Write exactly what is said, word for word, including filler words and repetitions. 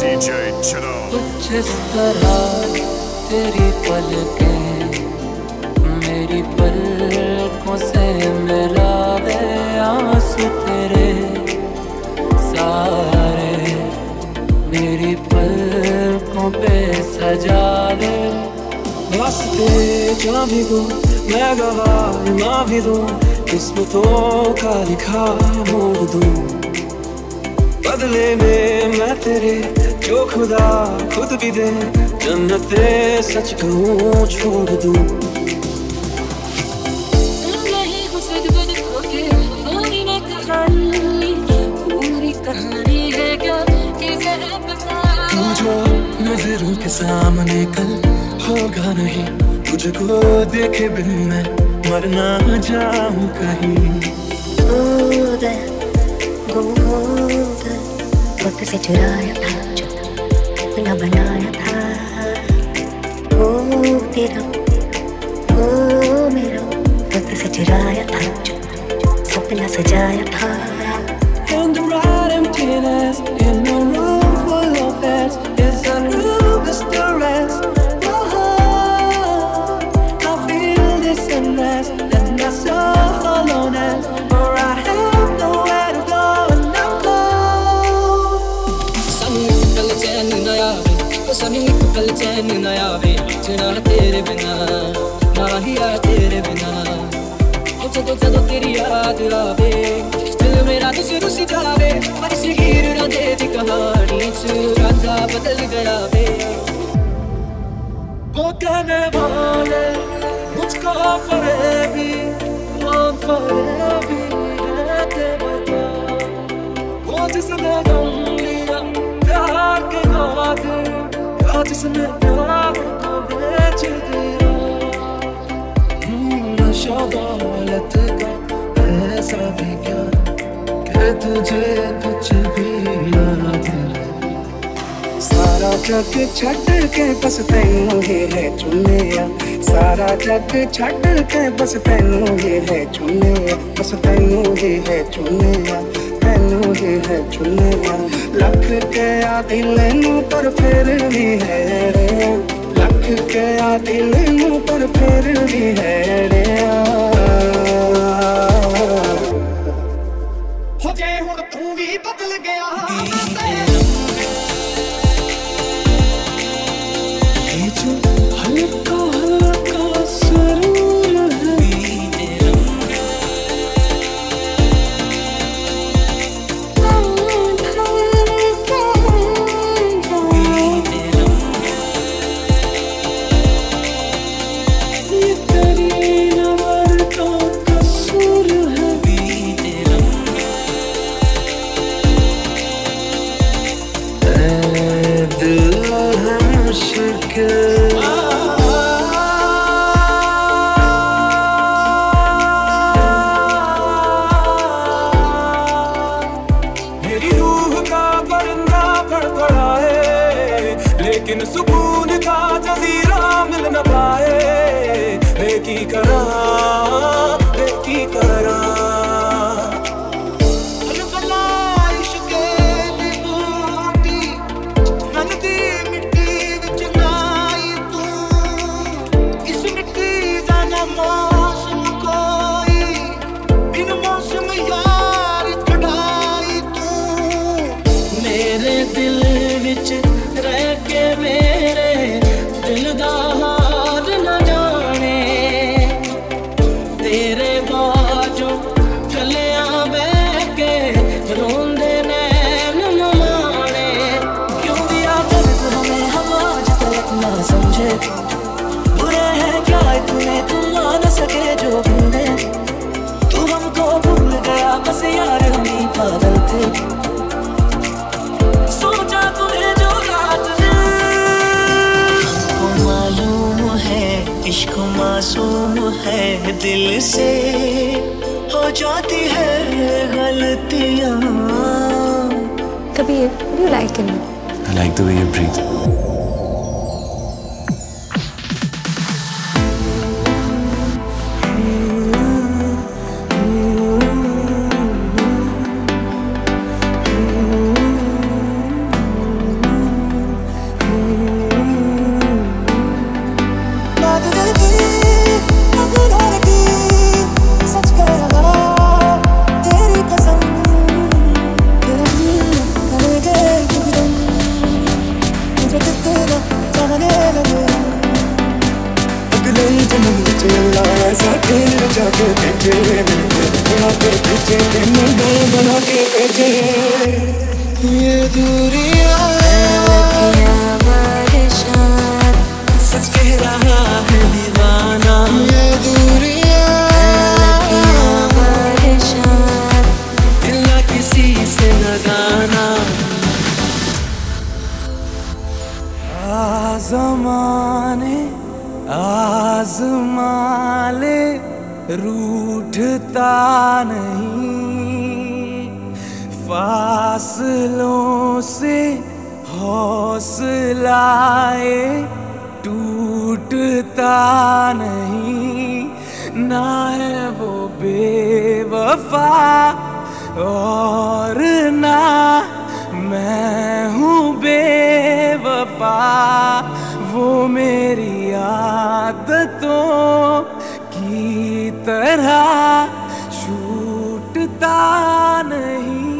D J चलो। कुछ इस तरह तेरी पलकें मेरी पलकों से मिला दे, आंसू तेरे सारे मेरी पलकों पे सजा दे। रास्ते जहाँ भी दूँ मैं गवाह ना भी दूँ, किस्मतों का लिखा मोड़ दूँ। बदले में मैं तेरे जो खुदा खुद भी दे, जन्नते सच कहूँ छोड़ दूँ। नहीं हो सकता धोखे पूरी न कहानी, पूरी कहानी है क्या किसे पता। तू जो नजरों के सामने कल होगा नहीं, तुझको देखे बिन मैं मर ना जाऊं कहीं। उधर उधर वक्त से चुराया था जो अपना बनाया था, ओ तेरा ओ मेरा वक्त से चुराया था जो सपना सजाया था। And the right emptiness in a room full of airs is a room distress. Oh, I feel this unrest and my soul aloneness, for I have nowhere to go and I'm cold. सानू कल चैन ना आवे, ओ सानू कल चैन ना आवे, चुना तेरे बिना ना ही आ तेरे बिना। ओ जदों जदों तेरी याद आवे, दिल मेरा तुझसे रुसी जावे, पर इस हीर रांझे दी कहानी च रांझा बदल गया वे। वो कहने वाले मुझको फरेबी कौन फरेबी रहते बता, वो जिसने गम लिया प्यार के खातिर, या जिसने प्यार को बेच दिया। नशा दौलत का ऐसा भी क्या कि तुझे कुछ भी याद रहे। सारा जग छड़ के बस तैनू ही है चुनिया, सारा जग छड़ के बस तैनू ही है चुनिया, बस तैनू ही है चुनिया, तैनू ही है चुनिया। लख के आ दिल नू पर फिर भी है रे, लख के आ दिल नू पर फिर भी है रे। हो जे हुण तू भी बदल गया, हल्का हल्का सुरूर है, ये तेरी नज़र का कसूर है। ऐ दिल हम शिकवे लेकिन सुकून का जजीरा मिल न पाए, बेकी करा बेकी करा। मौसम कोई बिन मौसम यार कढ़ाई तू, मेरे दिल विच रह के मेरे दिल दा हाल न जाने, तेरे बाजू गलियां बह के रोंदे नैन न माने। क्यों दिया दर्द हमें हम आज तक ना समझे, बुरे हैं क्या इतने तुम मान सके जो भूले। तू हमको भूल गया बस यार हम ही पागल थे, सोचा तूने जो रात ने। हमको मालूम है इश्क मासूम है, दिल से हो जाती है गलतियाँ। Kabir, what do you like in me? I like the way you breathe. तेरे बना के भेजे, मुंडा बना के भेजे। ये दूरियां सच कह रहा है दीवाना, ये दूरियां दिल ना किसी से लगाना। आज़माने आज़मा ले रूठता नहीं, फासलों से हौसलाए टूटता नहीं। ना है वो बेवफा और ना मैं हूँ बेवफा, वो मेरी आदतों की तरह छूटता नहीं।